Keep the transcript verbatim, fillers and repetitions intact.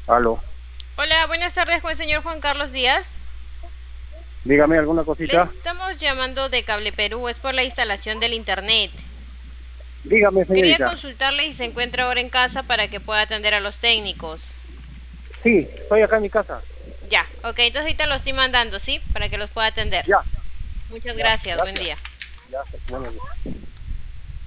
Aló. Hola, buenas tardes con el señor Juan Carlos Díaz. Dígame alguna Le cosita. estamos llamando de Cable Perú, es por la instalación del internet. Dígame, Quería señorita. consultarle si se encuentra ahora en casa para que pueda atender a los técnicos. Sí, estoy acá en mi casa. Ya, ok, entonces ahorita lo estoy mandando, ¿sí? Para que los pueda atender. Ya, Muchas ya, gracias, buen gracias. día. Ya, bueno.